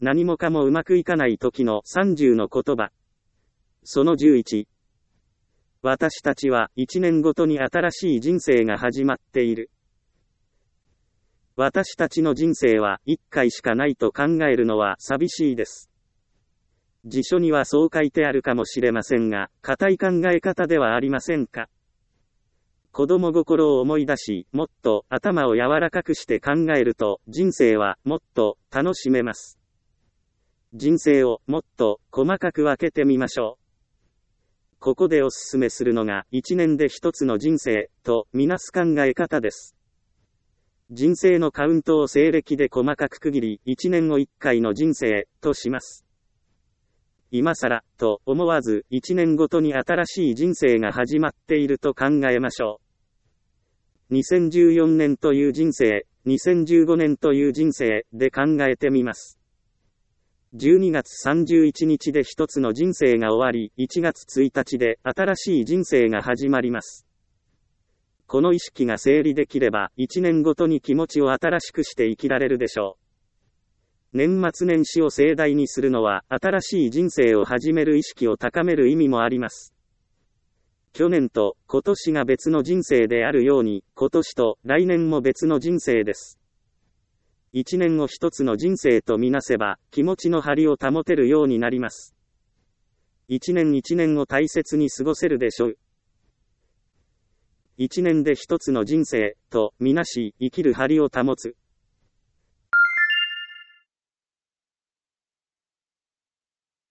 何もかもうまくいかない時の30の言葉。その11。私たちは1年ごとに新しい人生が始まっている。私たちの人生は1回しかないと考えるのは寂しいです。辞書にはそう書いてあるかもしれませんが、固い考え方ではありませんか。子供心を思い出し、もっと頭を柔らかくして考えると、人生はもっと楽しめます。人生をもっと細かく分けてみましょう。ここでおすすめするのが、1年で一つの人生とみなす考え方です。人生のカウントを西暦で細かく区切り、1年を1回の人生とします。今更と思わず1年ごとに新しい人生が始まっていると考えましょう。2014年という人生、2015年という人生で考えてみます。12月31日で一つの人生が終わり、1月1日で新しい人生が始まります。この意識が整理できれば、1年ごとに気持ちを新しくして生きられるでしょう。年末年始を盛大にするのは、新しい人生を始める意識を高める意味もあります。去年と今年が別の人生であるように、今年と来年も別の人生です。一年を一つの人生とみなせば、気持ちの張りを保てるようになります。一年一年を大切に過ごせるでしょう。一年で一つの人生とみなし、生きる張りを保つ。